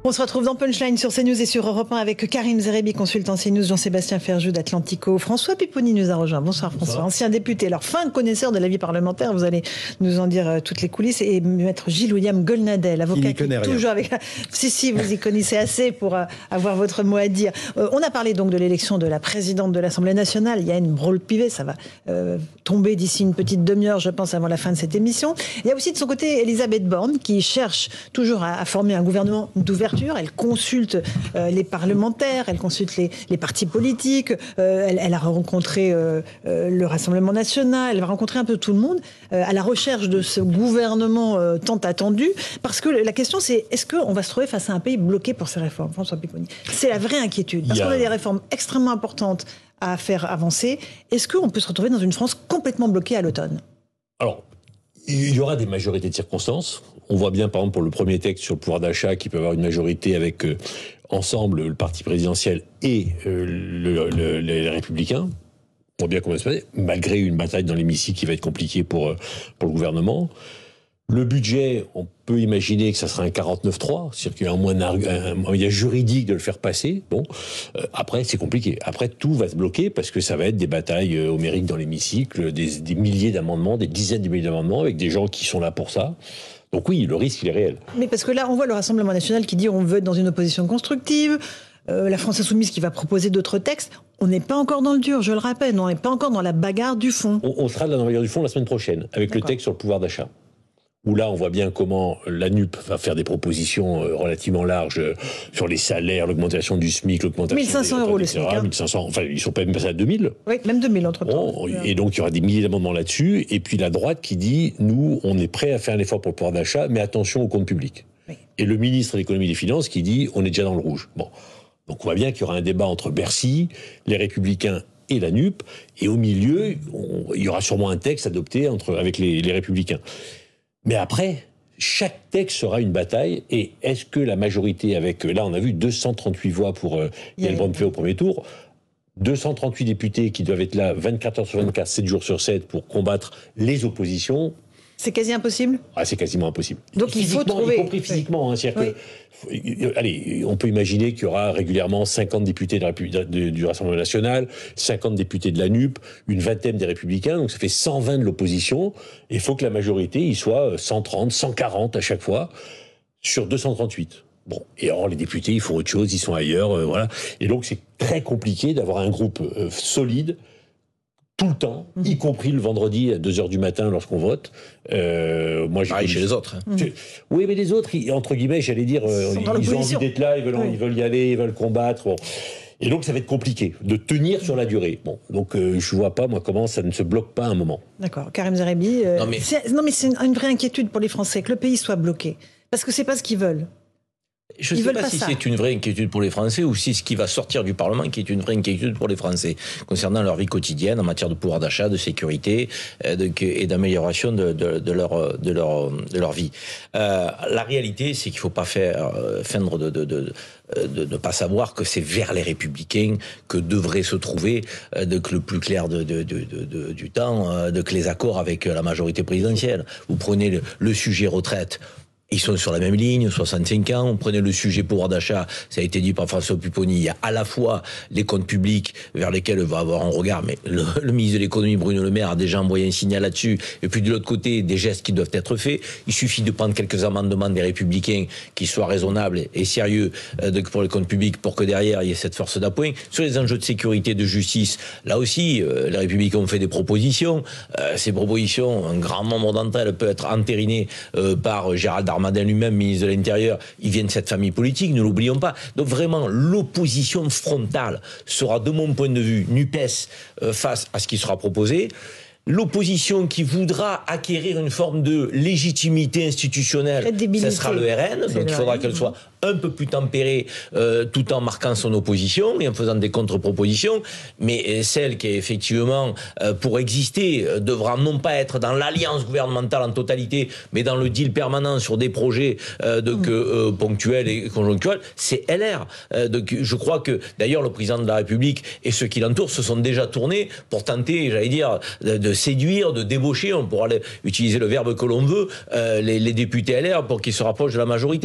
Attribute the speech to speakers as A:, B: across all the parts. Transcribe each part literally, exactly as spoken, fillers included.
A: On se retrouve dans Punchline sur CNews et sur Europe un avec Karim Zerebi, consultant CNews, Jean-Sébastien Ferjou d'Atlantico. François Pipponi nous a rejoint. Bonsoir François, Bonsoir. Ancien député. Alors, fin connaisseur de la vie parlementaire, vous allez nous en dire euh, toutes les coulisses. Et maître Gilles-William Golnadel, avocat qui est toujours avec... si, si, vous y connaissez assez pour euh, avoir votre mot à dire. Euh, on a parlé donc de l'élection de la présidente de l'Assemblée nationale. Il y a une brôle privée, ça va euh, tomber d'ici une petite demi-heure, je pense, avant la fin de cette émission. Il y a aussi de son côté Elisabeth Borne qui cherche toujours à, à former un gouvernement d'ouverture. Elle consulte euh, les parlementaires, elle consulte les, les partis politiques, euh, elle, elle a rencontré euh, euh, le Rassemblement national, elle va rencontrer un peu tout le monde euh, à la recherche de ce gouvernement euh, tant attendu. Parce que la question c'est, est-ce qu'on va se trouver face à un pays bloqué pour ces réformes, François Pipponi? C'est la vraie inquiétude. Parce qu'on a des réformes extrêmement importantes à faire avancer. Est-ce qu'on peut se retrouver dans une France complètement bloquée à l'automne?
B: Alors, il y aura des majorités de circonstances. On voit bien, par exemple, pour le premier texte sur le pouvoir d'achat, qui peut avoir une majorité avec, euh, ensemble, le parti présidentiel et euh, le, le, les Républicains. On voit bien comment ça se passe, malgré une bataille dans l'hémicycle qui va être compliquée pour, euh, pour le gouvernement. Le budget, on peut imaginer que ça sera un quarante-neuf trois, c'est-à-dire qu'il y a un moyen, un moyen juridique de le faire passer. Bon, euh, après c'est compliqué. Après tout va se bloquer parce que ça va être des batailles euh, homériques dans l'hémicycle, des, des milliers d'amendements, des dizaines de milliers d'amendements avec des gens qui sont là pour ça. Donc oui, le risque il est réel.
A: Mais parce que là, on voit le Rassemblement national qui dit on veut être dans une opposition constructive. Euh, la France insoumise qui va proposer d'autres textes. On n'est pas encore dans le dur, je le rappelle. On n'est pas encore dans la bagarre du fond.
B: On, on sera dans la bagarre du fond la semaine prochaine avec le texte sur le pouvoir d'achat. Où là, on voit bien comment la N U P va faire des propositions relativement larges sur les salaires, l'augmentation du SMIC, l'augmentation
A: mille cinq cents euros le SMIC. Hein.
B: mille cinq cents, enfin, ils sont pas même passés à deux mille.
A: Oui, même deux mille entre-temps.
B: Bon, et donc, il y aura des milliers d'amendements là-dessus. Et puis, la droite qui dit, nous, on est prêt à faire un effort pour le pouvoir d'achat, mais attention aux comptes publics. Oui. Et le ministre de l'économie et des finances qui dit, on est déjà dans le rouge. Bon. Donc, on voit bien qu'il y aura un débat entre Bercy, les Républicains et la N U P. Et au milieu, on, il y aura sûrement un texte adopté entre, avec les, les Républicains. Mais après, chaque texte sera une bataille. Et est-ce que la majorité, avec, là on a vu deux cent trente-huit voix pour euh, Yael Braun-Pivet au premier tour, deux cent trente-huit députés qui doivent être là vingt-quatre heures sur vingt-quatre, sept jours sur sept pour combattre les oppositions.
A: C'est quasi impossible.
B: Ah, c'est quasiment impossible.
A: Donc il faut trouver...
B: Y compris physiquement. Oui. Hein, c'est-à-dire oui. que, allez, on peut imaginer qu'il y aura régulièrement cinquante députés de la République, de, du Rassemblement national, cinquante députés de la N U P, une vingtaine des Républicains, donc ça fait cent vingt de l'opposition. Et il faut que la majorité y soit cent trente, cent quarante à chaque fois, sur deux cent trente-huit. Bon, et alors les députés, ils font autre chose, ils sont ailleurs, euh, voilà. Et donc c'est très compliqué d'avoir un groupe euh, solide, tout le temps, mmh. y compris le vendredi à deux heures du matin lorsqu'on vote. Euh, moi, j'ai
C: Pareil chez les autres. Hein.
B: Mmh. Oui, mais les autres, ils, entre guillemets, j'allais dire, euh, ils, ils ont envie d'être là, ils veulent, oui. ils veulent y aller, ils veulent combattre. Bon. Et donc, ça va être compliqué de tenir sur la durée. Bon, donc euh, je vois pas, moi, comment ça ne se bloque pas à un moment.
A: D'accord. Karim Zerebi, euh, non, mais... C'est, non mais c'est une, une vraie inquiétude pour les Français, que le pays soit bloqué. Parce que c'est pas ce qu'ils veulent.
C: Je ne sais pas, pas si ça. c'est une vraie inquiétude pour les Français ou si ce qui va sortir du Parlement qui est une vraie inquiétude pour les Français concernant leur vie quotidienne en matière de pouvoir d'achat, de sécurité de, et d'amélioration de, de, de, leur, de, leur, de leur vie. Euh, la réalité, c'est qu'il ne faut pas faire euh, feindre de... de, de de ne pas savoir que c'est vers les Républicains que devrait se trouver euh, de, que le plus clair de, de, de, de, du temps, euh, de que les accords avec la majorité présidentielle. Vous prenez le, le sujet retraite. Ils sont sur la même ligne, soixante-cinq ans. On prenait le sujet pouvoir d'achat, ça a été dit par François Pipponi. Il y a à la fois les comptes publics vers lesquels va avoir un regard, mais le, le ministre de l'économie, Bruno Le Maire, a déjà envoyé un signal là-dessus. Et puis de l'autre côté, des gestes qui doivent être faits. Il suffit de prendre quelques amendements des Républicains qui soient raisonnables et sérieux pour les comptes publics pour que derrière il y ait cette force d'appoint. Sur les enjeux de sécurité, de justice, là aussi, les Républicains ont fait des propositions. Ces propositions, un grand nombre d'entre elles peut être entérinées par Gérald Darmanin. Darmanin lui-même, ministre de l'Intérieur, il vient de cette famille politique, ne l'oublions pas. Donc vraiment, l'opposition frontale sera, de mon point de vue, NUPES euh, face à ce qui sera proposé. L'opposition qui voudra acquérir une forme de légitimité institutionnelle, ce sera le R N, donc il faudra qu'elle soit un peu plus tempérée euh, tout en marquant son opposition et en faisant des contre-propositions, mais celle qui, effectivement, euh, pour exister, euh, devra non pas être dans l'alliance gouvernementale en totalité, mais dans le deal permanent sur des projets euh, de, que, euh, ponctuels et conjonctuels, c'est L R. Euh, donc, je crois que, d'ailleurs, le président de la République et ceux qui l'entourent se sont déjà tournés pour tenter, j'allais dire, de, de séduire, de débaucher, on pourra utiliser le verbe que l'on veut, euh, les, les députés L R pour qu'ils se rapprochent de la majorité.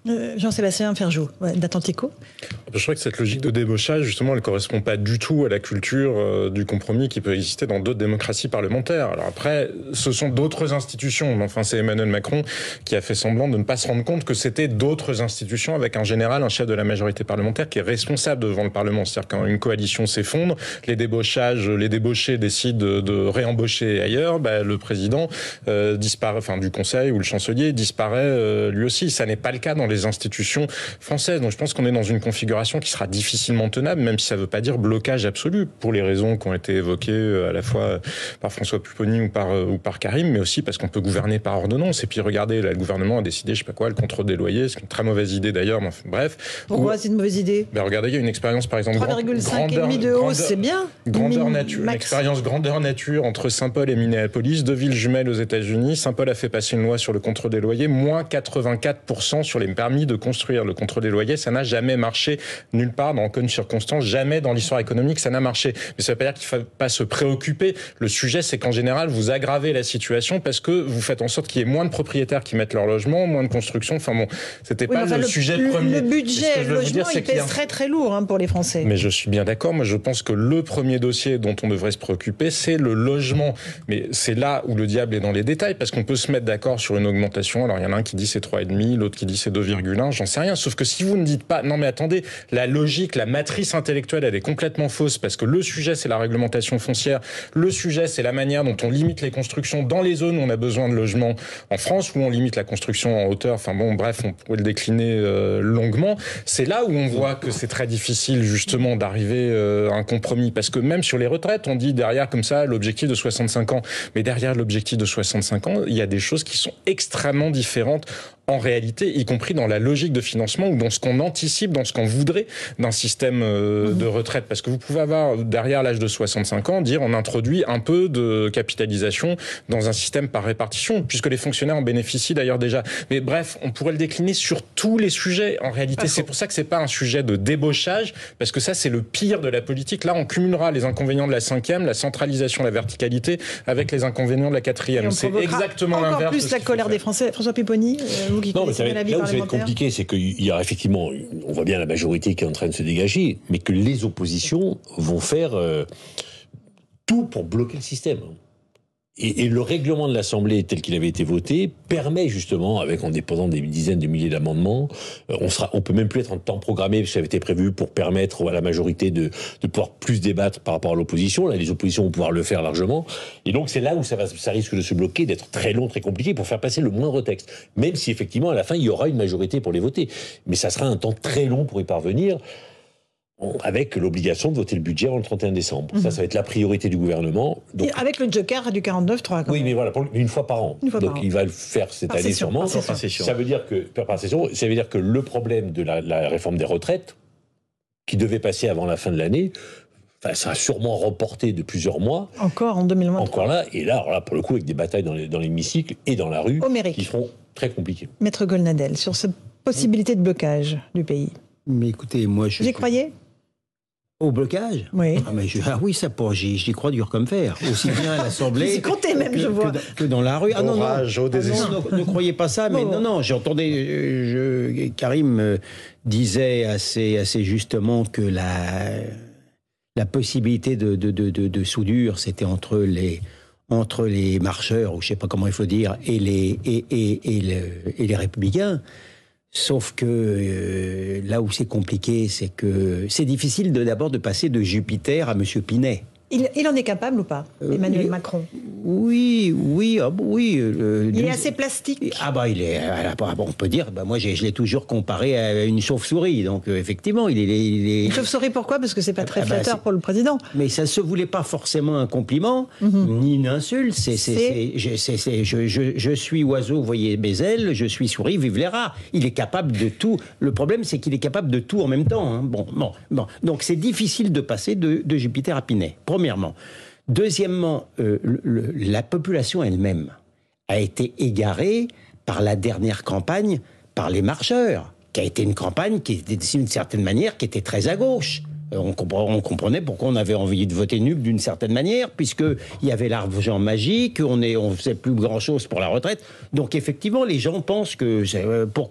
A: Euh, Jean-Sébastien Ferjou, ouais, d'Atlantico.
D: Je crois que cette logique de débauchage, justement, elle ne correspond pas du tout à la culture euh, du compromis qui peut exister dans d'autres démocraties parlementaires. Alors après, ce sont d'autres institutions. Enfin, c'est Emmanuel Macron qui a fait semblant de ne pas se rendre compte que c'était d'autres institutions avec un général, un chef de la majorité parlementaire qui est responsable devant le Parlement. C'est-à-dire quand une coalition s'effondre, les débauchages, les débauchés décident de, de réembaucher ailleurs, bah, le président euh, disparaît, enfin du Conseil ou le chancelier disparaît euh, lui aussi. Ça n'est pas le cas dans les institutions françaises. Donc je pense qu'on est dans une configuration qui sera difficilement tenable, même si ça ne veut pas dire blocage absolu, pour les raisons qui ont été évoquées à la fois par François Pupponi ou par, ou par Karim, mais aussi parce qu'on peut gouverner par ordonnance. Et puis regardez, là, le gouvernement a décidé, je sais pas quoi, le contrôle des loyers, c'est une très mauvaise idée d'ailleurs, mais enfin, bref.
A: Pourquoi
D: où,
A: c'est une mauvaise idée?
D: Ben regardez, il y a une expérience par exemple...
A: trois virgule cinq de hausse, c'est bien.
D: Grandeur nature, une expérience grandeur nature entre Saint-Paul et Minneapolis, deux villes jumelles aux États-Unis. Saint-Paul a fait passer une loi sur le contrôle des loyers, moins quatre-vingt-quatre pour cent sur les permis de construire. Le contrôle des loyers, ça n'a jamais marché nulle part, dans aucune circonstance, jamais dans l'histoire économique, ça n'a marché. Mais ça ne veut pas dire qu'il ne faut pas se préoccuper. Le sujet, c'est qu'en général, vous aggravez la situation parce que vous faites en sorte qu'il y ait moins de propriétaires qui mettent leur logement, moins de construction. Enfin bon, c'était oui, pas enfin, le, le sujet
A: le,
D: premier.
A: Le budget, le logement, dire, il pèse très très lourd hein, pour les Français.
D: Mais je suis bien d'accord. Moi, je pense que le premier dossier dont on devrait se préoccuper, c'est le logement. Mais c'est là où le diable est dans les détails, parce qu'on peut se mettre d'accord sur une augmentation. Alors, il y en a un qui dit c'est trois virgule cinq, l'autre qui dit c'est deux virgule un, j'en sais rien. Sauf que si vous ne dites pas, non mais attendez, la logique, la matrice intellectuelle, elle est complètement fausse, parce que le sujet, c'est la réglementation foncière. Le sujet, c'est la manière dont on limite les constructions dans les zones où on a besoin de logements en France, où on limite la construction en hauteur. Enfin bon, bref, on pourrait le décliner euh, longuement. C'est là où on voit que c'est très difficile, justement, d'arriver euh, à un compromis. Parce que même sur les retraites, on dit derrière, comme ça, l'objectif de soixante-cinq ans. Mais derrière l'objectif de soixante-cinq ans, il y a des choses qui sont extrêmement différentes en réalité, y compris dans la logique de financement ou dans ce qu'on anticipe, dans ce qu'on voudrait d'un système euh, mmh. de retraite. Parce que vous pouvez avoir, derrière l'âge de soixante-cinq ans, dire on introduit un peu de capitalisation dans un système par répartition, puisque les fonctionnaires en bénéficient d'ailleurs déjà. Mais bref, on pourrait le décliner sur tous les sujets. En réalité, c'est pour ça que c'est pas un sujet de débauchage, parce que ça, c'est le pire de la politique. Là, on cumulera les inconvénients de la cinquième, la centralisation, la verticalité, avec les inconvénients de la quatrième. C'est exactement l'inverse.
A: Encore plus la colère des Français. François Pupponi, euh, vous qui
B: non, mais ça va être, là où ça va être compliqué, c'est qu'il y aura effectivement, on voit bien la majorité qui est en train de se dégager, mais que les oppositions vont faire euh, tout pour bloquer le système. Et, et le règlement de l'Assemblée tel qu'il avait été voté permet justement, avec en dépendant des dizaines de milliers d'amendements, euh, on sera, on peut même plus être en temps programmé, parce que ça avait été prévu pour permettre à la majorité de, de pouvoir plus débattre par rapport à l'opposition. Là, les oppositions vont pouvoir le faire largement. Et donc, c'est là où ça, va, ça risque de se bloquer, d'être très long, très compliqué pour faire passer le moindre texte. Même si effectivement, à la fin, il y aura une majorité pour les voter. Mais ça sera un temps très long pour y parvenir, avec l'obligation de voter le budget avant le trente et un décembre. Mmh. Ça, ça va être la priorité du gouvernement. Donc,
A: et avec le joker du quarante-neuf trois.
B: Oui, mais voilà, pour, une fois par an.
A: Fois
B: Donc
A: par an.
B: il va le faire cette
A: par
B: année
A: session,
B: sûrement.
A: par session.
B: Ça veut dire que par session, ça veut dire que le problème de la, la réforme des retraites, qui devait passer avant la fin de l'année, enfin, ça a sûrement reporté de plusieurs mois.
A: Encore en deux mille vingt-trois.
B: Encore là, et là, alors là, pour le coup, avec des batailles dans, les, dans l'hémicycle et dans la rue,
A: Homérique.
B: qui seront très compliquées.
A: Maître Golnadel, sur cette possibilité de blocage du pays.
E: Mais écoutez, moi je...
A: Vous y croyez ?
E: Au blocage ?
A: Oui.
E: Ah, mais je, ah oui, ça pour j'y, j'y crois dur comme fer. Aussi bien à l'Assemblée.
A: Vous y comptez même,
E: que,
A: je vois.
E: Que, que dans la rue. Ah non, non.
D: Orage, au désespoir.
E: Ah, non, ne, ne croyez pas ça, mais non, non, non j'entendais. Je, Karim euh, disait assez, assez justement que la, la possibilité de, de, de, de, de soudure, c'était entre les, entre les marcheurs, ou je ne sais pas comment il faut dire, et les, et, et, et, le, et les républicains. Sauf que euh, là où c'est compliqué, c'est que c'est difficile de, d'abord de passer de Jupiter à Monsieur Pinet.
A: Il, il en est capable ou pas, Emmanuel euh, Macron ?
E: Oui, oui, ah, oui. Euh,
A: il
E: du,
A: est assez plastique.
E: Ah bah il est, on peut dire, bah moi je l'ai toujours comparé à une chauve-souris, donc euh, effectivement il est, il est.
A: Une chauve-souris pourquoi ? Parce que c'est pas très
E: ah bah,
A: flatteur
E: c'est,
A: pour le président.
E: Mais ça se voulait pas forcément un compliment, mm-hmm. ni une insulte. C'est, c'est, c'est, c'est, c'est, c'est je, je, je suis oiseau, voyez mes ailes, je suis souris, vive les rats. Il est capable de tout. Le problème c'est qu'il est capable de tout en même temps. Hein. Bon, bon, bon. Donc c'est difficile de passer de, de Jupiter à Pinet. Premièrement. Deuxièmement, euh, le, la population elle-même a été égarée par la dernière campagne, par les marcheurs, qui a été une campagne qui était d'une certaine manière, qui était très à gauche. On, compre- on comprenait pourquoi on avait envie de voter nul d'une certaine manière, puisqu'il y avait l'argent magique, on ne on faisait plus grand-chose pour la retraite. Donc effectivement, les gens pensent que... C'est, euh, pourquoi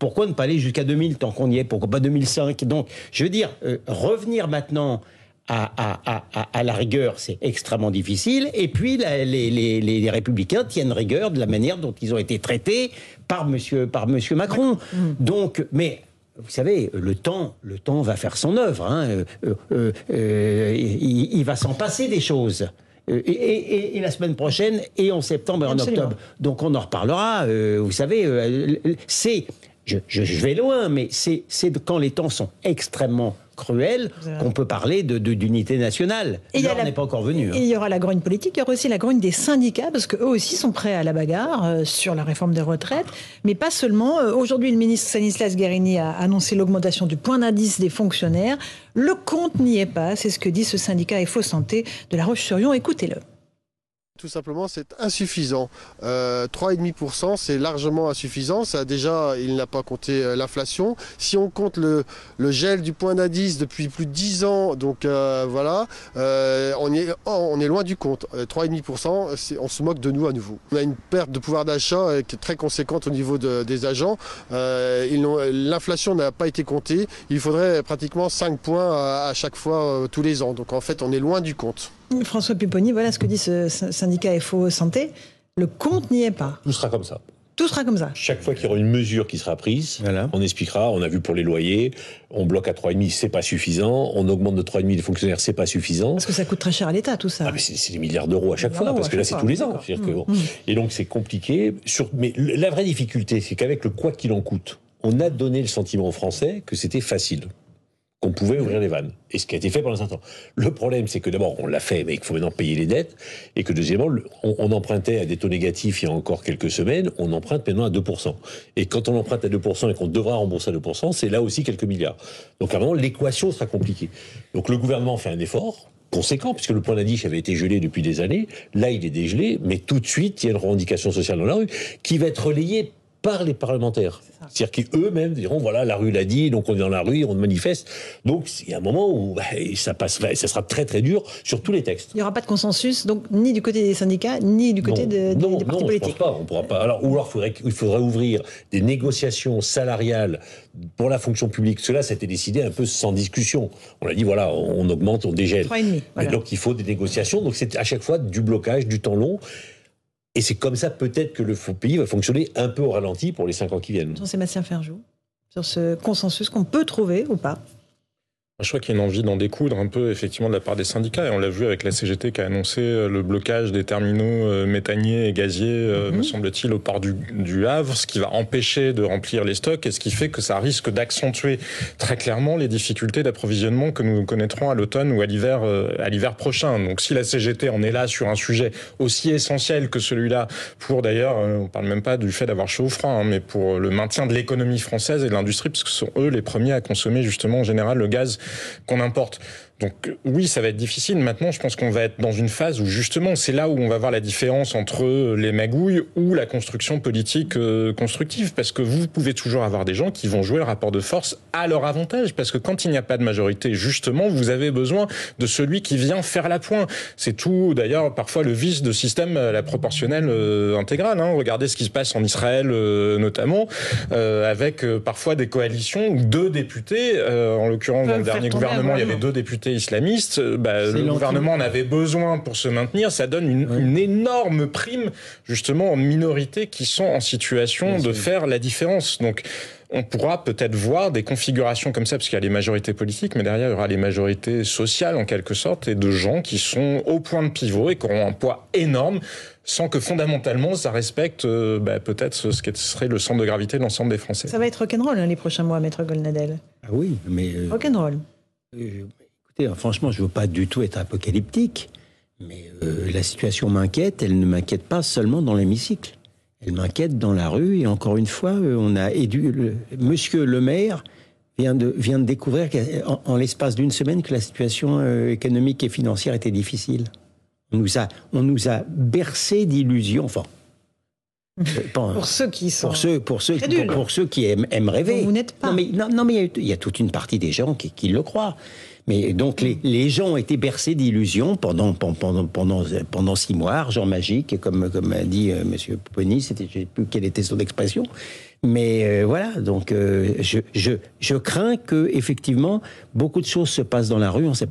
E: pourquoi ne pas aller jusqu'à deux mille tant qu'on y est? Pourquoi pas deux mille cinq? Donc, je veux dire, euh, revenir maintenant à, à, à, à la rigueur, c'est extrêmement difficile. Et puis, la, les, les, les Républicains tiennent rigueur de la manière dont ils ont été traités par Monsieur, par monsieur Macron. Mmh. Donc, mais... Vous savez, le temps, le temps va faire son œuvre. Hein. Euh, euh, euh, il, il va s'en passer des choses. Et, et, et la semaine prochaine, et en septembre et en Absolument. octobre. Donc on en reparlera. Euh, vous savez, euh, c'est... Je, je, je vais loin, mais c'est, c'est quand les temps sont extrêmement cruels qu'on peut parler de, de, d'unité nationale. Et l'heure la... n'est pas encore venue. Hein.
A: Et il y aura la grogne politique, il y aura aussi la grogne des syndicats, parce qu'eux aussi sont prêts à la bagarre euh, sur la réforme des retraites, mais pas seulement. Euh, aujourd'hui, le ministre Stanislas Guerini a annoncé l'augmentation du point d'indice des fonctionnaires. Le compte n'y est pas, c'est ce que dit ce syndicat F O Santé de La Roche-sur-Yon. Écoutez-le.
F: Tout simplement, c'est insuffisant. Euh, trois virgule cinq pour cent, c'est largement insuffisant. Ça, déjà, il n'a pas compté euh, l'inflation. Si on compte le, le gel du point d'indice depuis plus de dix ans, donc euh, voilà, euh, on, est, oh, on est loin du compte. Euh, trois virgule cinq pour cent, c'est, on se moque de nous à nouveau. On a une perte de pouvoir d'achat euh, qui est très conséquente au niveau de, des agents. Euh, ils n'ont, l'inflation n'a pas été comptée. Il faudrait pratiquement cinq points à, à chaque fois euh, tous les ans. Donc en fait, on est loin du compte.
A: François Pupponi, voilà ce que dit ce syndicat F O Santé. Le compte n'y est pas.
B: Tout sera comme ça.
A: Tout sera comme ça.
B: Chaque fois qu'il y aura une mesure qui sera prise, voilà. on expliquera. On a vu pour les loyers, on bloque à trois virgule cinq, c'est pas suffisant. On augmente de trois virgule cinq les fonctionnaires, c'est pas suffisant.
A: Parce que ça coûte très cher à l'État, tout ça.
B: Ah, mais c'est, c'est des milliards d'euros à chaque fois, parce que là, c'est tous les ans. Mmh, que, bon. mmh. Et donc, c'est compliqué. Sur, mais la vraie difficulté, c'est qu'avec le quoi qu'il en coûte, on a donné le sentiment aux Français que c'était facile, qu'on pouvait ouvrir les vannes. Et ce qui a été fait pendant un certain temps. Le problème, c'est que d'abord, on l'a fait, mais qu'il faut maintenant payer les dettes, et que deuxièmement, on, on empruntait à des taux négatifs il y a encore quelques semaines, on emprunte maintenant à deux pour cent. Et quand on emprunte à deux pour cent et qu'on devra rembourser à deux pour cent, c'est là aussi quelques milliards. Donc à un moment, l'équation sera compliquée. Donc le gouvernement fait un effort conséquent, puisque le point d'indice avait été gelé depuis des années. Là, il est dégelé, mais tout de suite, il y a une revendication sociale dans la rue qui va être relayée par les parlementaires. C'est, C'est-à-dire qu'eux-mêmes diront, voilà, la rue l'a dit, donc on est dans la rue, on manifeste. Donc, il y a un moment où bah, ça passe, ça sera très très dur sur tous les textes.
A: Il n'y aura pas de consensus, donc, ni du côté des syndicats, ni du côté
B: non,
A: de,
B: non,
A: des, des partis
B: non,
A: politiques.
B: Non, je pense pas, on pourra pas. Alors, ou alors, faudrait, il faudrait ouvrir des négociations salariales pour la fonction publique. Cela, ça a été décidé un peu sans discussion. On a dit, voilà, on augmente, on dégèle.
A: trois virgule cinq, voilà.
B: Donc, il faut des négociations. Donc, c'est à chaque fois du blocage, du temps long. Et c'est comme ça, peut-être, que le pays va fonctionner un peu au ralenti pour les cinq ans qui viennent.
A: Jean-Sébastien Ferjou, sur ce consensus qu'on peut trouver ou pas?
D: Je crois qu'il y a une envie d'en découdre un peu, effectivement, de la part des syndicats. Et on l'a vu avec la C G T qui a annoncé le blocage des terminaux méthaniers et gaziers, mm-hmm. me semble-t-il, au port du, du Havre, ce qui va empêcher de remplir les stocks et ce qui fait que ça risque d'accentuer très clairement les difficultés d'approvisionnement que nous connaîtrons à l'automne ou à l'hiver, à l'hiver prochain. Donc si la C G T en est là sur un sujet aussi essentiel que celui-là, pour d'ailleurs, on parle même pas du fait d'avoir chaud ou froid, hein, mais pour le maintien de l'économie française et de l'industrie, parce que ce sont eux les premiers à consommer justement en général le gaz qu'on importe. Donc oui, ça va être difficile. Maintenant, je pense qu'on va être dans une phase où justement, c'est là où on va voir la différence entre les magouilles ou la construction politique euh, constructive. Parce que vous pouvez toujours avoir des gens qui vont jouer le rapport de force à leur avantage. Parce que quand il n'y a pas de majorité, justement, vous avez besoin de celui qui vient faire la pointe. C'est tout, d'ailleurs, parfois le vice de système à la proportionnelle euh, intégrale. Hein. Regardez ce qui se passe en Israël, euh, notamment, euh, avec euh, parfois des coalitions où deux députés, euh, en l'occurrence dans le dernier gouvernement, il y avait deux députés islamistes, bah, le gouvernement en avait besoin pour se maintenir. Ça donne une, oui. une énorme prime, justement, aux minorités qui sont en situation Bien de sûr. faire la différence. Donc, on pourra peut-être voir des configurations comme ça, parce qu'il y a les majorités politiques, mais derrière, il y aura les majorités sociales, en quelque sorte, et de gens qui sont au point de pivot et qui auront un poids énorme, sans que fondamentalement, ça respecte euh, bah, peut-être ce qui serait le centre de gravité de l'ensemble des Français.
A: Ça va être rock'n'roll hein, les prochains mois, Maître Golnadel.
E: Ah oui, mais... Euh,
A: rock'n'roll.
E: Euh, écoutez, franchement, je ne veux pas du tout être apocalyptique, mais euh, la situation m'inquiète. Elle ne m'inquiète pas seulement dans l'hémicycle. Elle m'inquiète dans la rue. Et encore une fois, euh, on a édu... Le, Monsieur le maire vient de, vient de découvrir en, en l'espace d'une semaine que la situation euh, économique et financière était difficile. On nous a, on nous a bercé d'illusions. Enfin,
A: Pour, pour ceux qui sont
E: pour ceux, pour ceux, pour, pour ceux qui aiment, aiment rêver.
A: Donc vous n'êtes pas.
E: Non mais, non, non, mais il y, a, il y a toute une partie des gens qui, qui le croient. Mais donc les, les gens ont été bercés d'illusions pendant pendant pendant pendant six mois, argent magique, comme comme a dit euh, Monsieur Pupponi, c'était je sais plus quelle était son expression. Mais euh, voilà, donc euh, je je je crains que effectivement beaucoup de choses se passent dans la rue, on sait